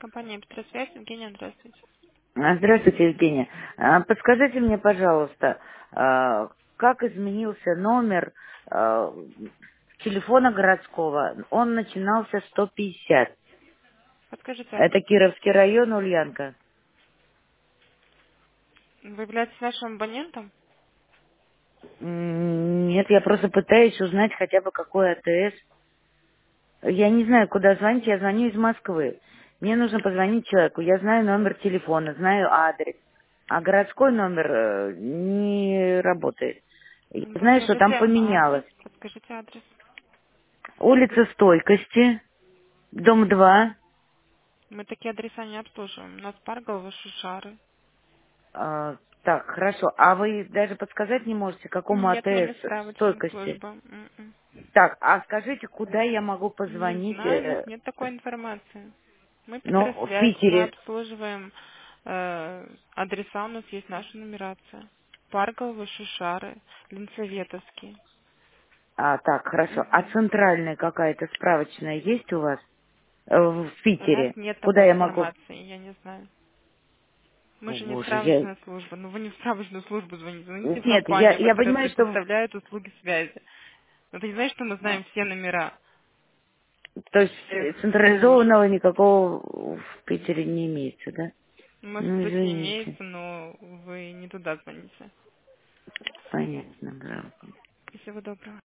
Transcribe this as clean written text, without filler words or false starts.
Компания «Петросвязь». Евгения, здравствуйте. Здравствуйте, Евгения. Подскажите мне, пожалуйста, как изменился номер телефона городского? Он начинался 150. Подскажите адрес. Это Кировский район, Ульянка. Вы являетесь нашим абонентом? Нет, я просто пытаюсь узнать хотя бы какой АТС. Я не знаю, куда звонить, я звоню из Москвы. Мне нужно позвонить человеку. Я знаю номер телефона, знаю адрес. А городской номер не работает. Я знаю, что там Подскажите адрес. поменялось. Подскажите адрес. Улица Стойкости, дом 2. Мы такие адреса не обслуживаем. У нас Парголова, Шушары. Так, хорошо. А вы даже подсказать не можете, какому Нет, мы АТС не справочная стойкости? служба. М-м. Так, а скажите, куда я могу Не позвонить? знаю, у нас нет такой информации. Мы Ну, в Петросвязь, мы Питере. обслуживаем адреса, у нас есть наша нумерация. Парголова, Шушары, Ленсоветовский. Так, хорошо. А Мгм. центральная какая-то справочная есть у вас в У нас Питере? нет Куда такой я могу? информации, я не знаю. Мы О, же не боже, я... справочная служба. Ну, вы не в справочную службу звоните. Звоните в Нет, я, компанию, я которая понимаю, что... предоставляет услуги связи. Но ты не знаешь, что мы знаем все номера То есть всех служб. централизованного никакого в Питере не имеется, да? Может Ну, быть, и извините. имеется, но вы не туда звоните. Понятно, да. Всего доброго.